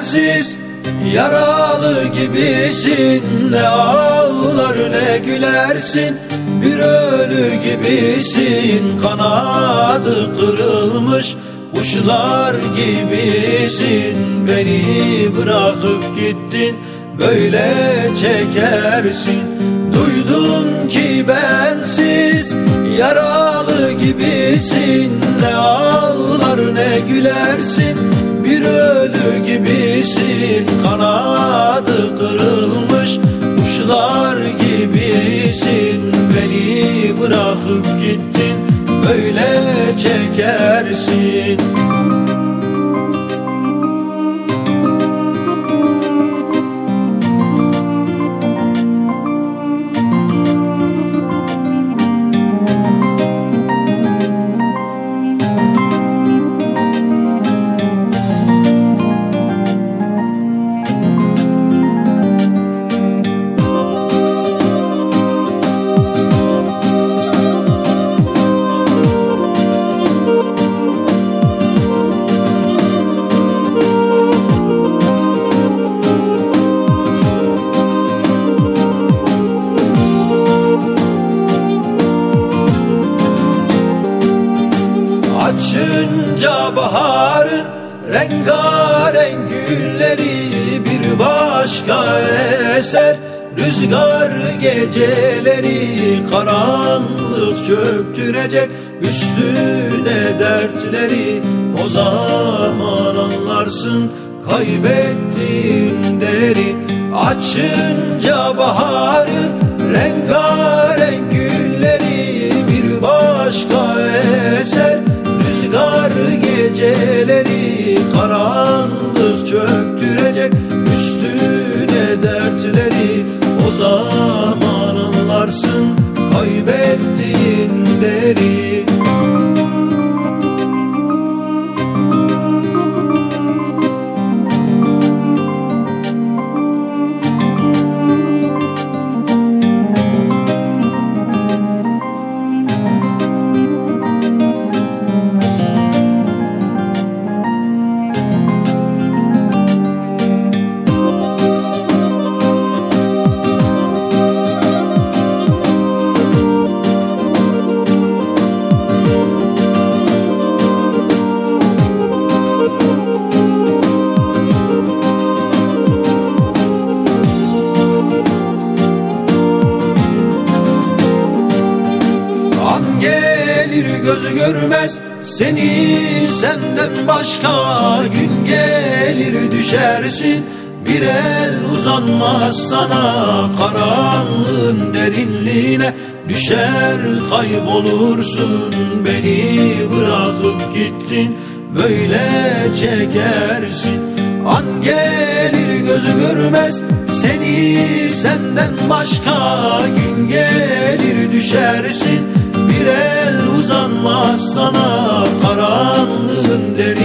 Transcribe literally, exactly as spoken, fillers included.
bensiz yaralı gibisin. Ne ağlar ne gülersin, bir ölü gibisin. Kanadı kırılmış kuşlar gibisin. Beni bırakıp gittin, böyle çekersin. Duydum ki bensiz yaralı gibisin. Ne ağlar ne gülersin, bir ölü gibisin. Kanadı kırılmış kuşlar gibisin. Beni bırakıp gittin, böyle çekersin. Açınca baharın rengarenk gülleri bir başka eser. Rüzgar geceleri karanlık çöktürecek üstüne dertleri. O zaman anlarsın kaybettiğin değeri. Açınca baharın rengarenk gülleri bir başka eser. Rüzgar geceleri karanlık çöktürecek üstüne dertleri. O zaman anlarsın kaybettiğin değeri. Gözü görmez seni senden başka, gün gelir düşersin bir el uzanmaz sana. Karanlığın derinliğine düşer kaybolursun. Beni bırakıp gittin, böyle çekersin. An gelir gözü görmez seni senden başka, gün gelir düşersin bir el uzanmaz sana. Karanlığın derinliğine